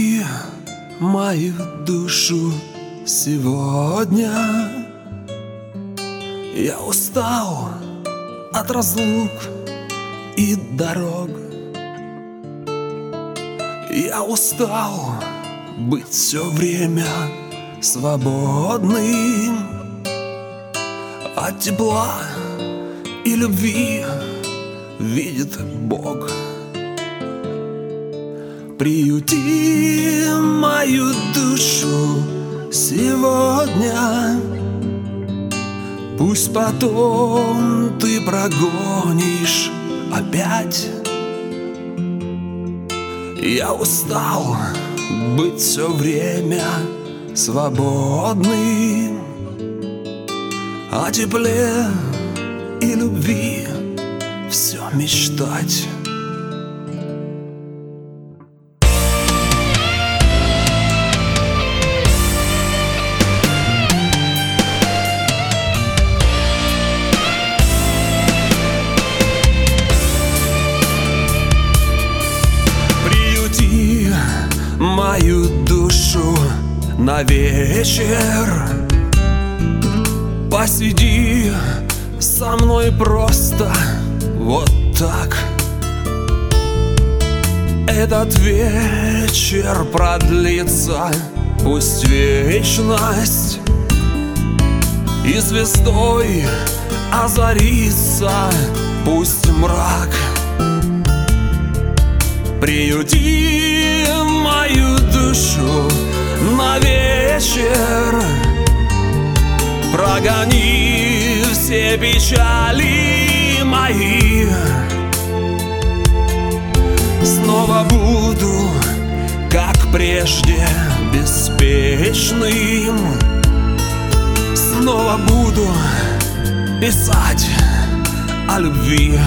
Приюти мою душу сегодня. Я устал от разлук и дорог. Я устал быть все время свободным от тепла и любви, видит Бог. Приюти мою душу сегодня. Пусть потом ты прогонишь опять. Я устал быть все время свободным, о тепле и любви все мечтать. Приюти мою душу на вечер. Посиди со мной просто вот так. Этот вечер продлится, пусть вечность, и звездой озарится пусть мрак. Приюти мою душу на вечер. Прогони все печали мои. Снова буду, как прежде, беспечным. Снова буду писать о любви.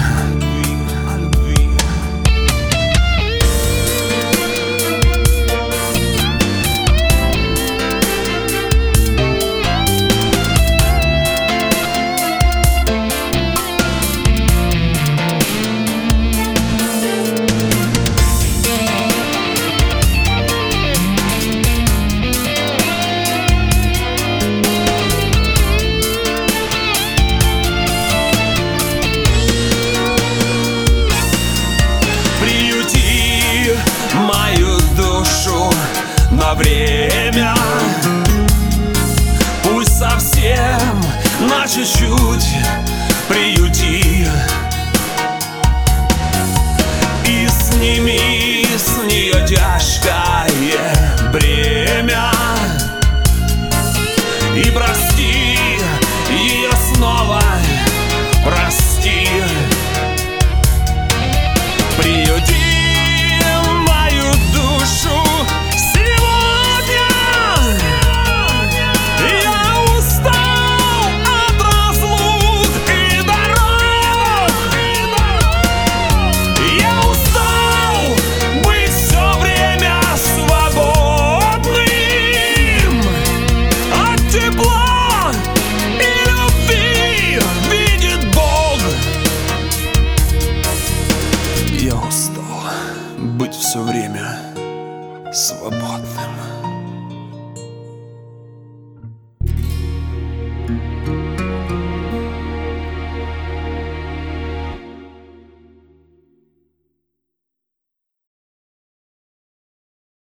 Мою душу на время, пусть совсем на чуть-чуть приюти. И сними с нее тяжкое бремя, и прости ее снова, прости. Приюти сегодня. Я устал от разлук и дорог. Я устал быть все время свободным от тепла и любви, видит Бог. Я устал быть все время свободным.